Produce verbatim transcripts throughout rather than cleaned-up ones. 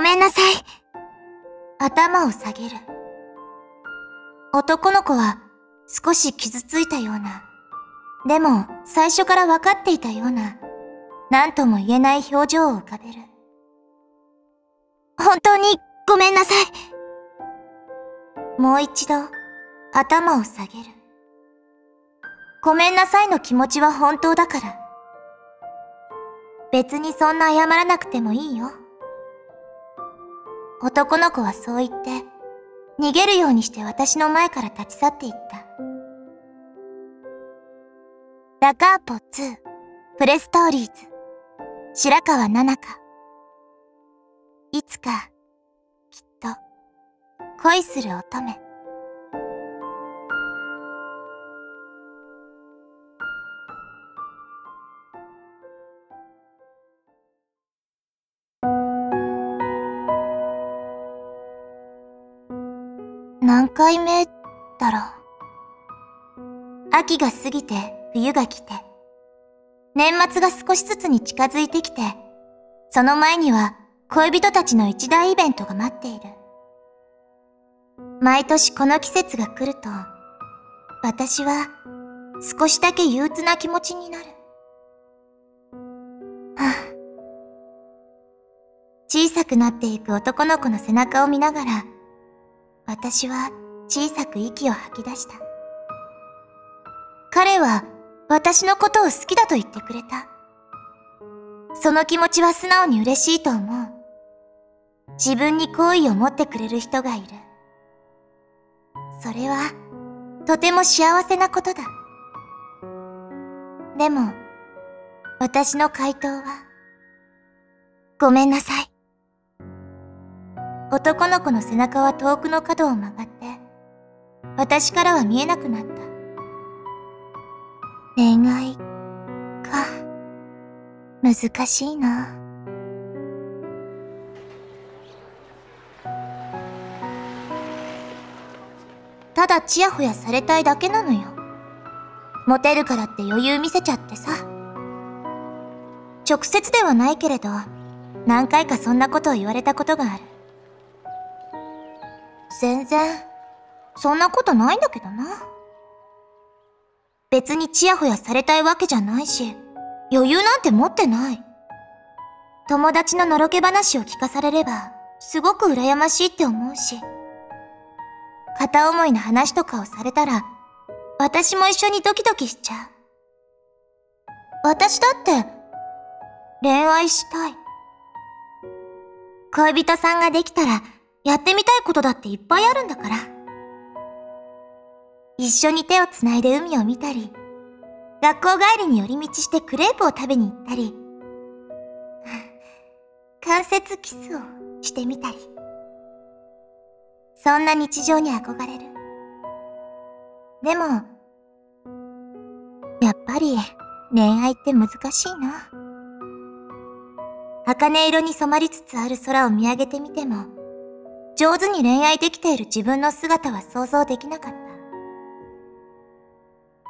めんなさい。頭を下げる。男の子は少し傷ついたような、でも最初から分かっていたような、何とも言えない表情を浮かべる。本当にごめんなさい。もう一度頭を下げる。ごめんなさいの気持ちは本当だから。別にそんな謝らなくてもいいよ。男の子はそう言って、逃げるようにして私の前から立ち去っていった。ラカーポツー、プレストーリーズ、白川菜々香。いつか、きっと、恋する乙女。何回目だろう。秋が過ぎて冬が来て、年末が少しずつに近づいてきて、その前には恋人たちの一大イベントが待っている。毎年この季節が来ると、私は少しだけ憂鬱な気持ちになる。はあ、小さくなっていく男の子の背中を見ながら、私は小さく息を吐き出した。彼は私のことを好きだと言ってくれた。その気持ちは素直に嬉しいと思う。自分に好意を持ってくれる人がいる。それはとても幸せなことだ。でも私の回答は、ごめんなさい。男の子の背中は遠くの角を曲がって、私からは見えなくなった。恋愛か。難しいな。ただチヤホヤされたいだけなのよ。モテるからって余裕見せちゃってさ。直接ではないけれど、何回かそんなことを言われたことがある。全然、そんなことないんだけどな。別にチヤホヤされたいわけじゃないし、余裕なんて持ってない。友達ののろけ話を聞かされれば、すごく羨ましいって思うし。片思いの話とかをされたら、私も一緒にドキドキしちゃう。私だって、恋愛したい。恋人さんができたら、やってみたいことだっていっぱいあるんだから。一緒に手をつないで海を見たり、学校帰りに寄り道してクレープを食べに行ったり、間接キスをしてみたり。そんな日常に憧れる。でも、やっぱり恋愛って難しいな。茜色に染まりつつある空を見上げてみても、上手に恋愛できている自分の姿は想像できなかった。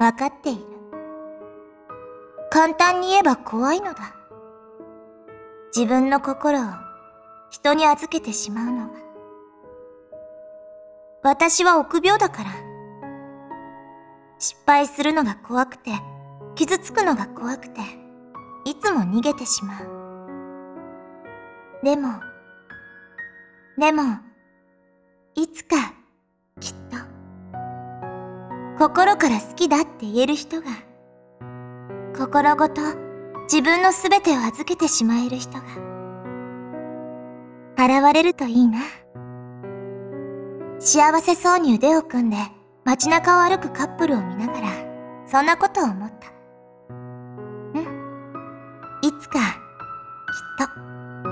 わかっている。簡単に言えば怖いのだ。自分の心を人に預けてしまうのが。私は臆病だから。失敗するのが怖くて、傷つくのが怖くて、いつも逃げてしまう。でも、でも、いつか、きっと、心から好きだって言える人が、心ごと自分のすべてを預けてしまえる人が、現れるといいな。幸せそうに腕を組んで街中を歩くカップルを見ながら、そんなことを思った。うん。いつか、きっと。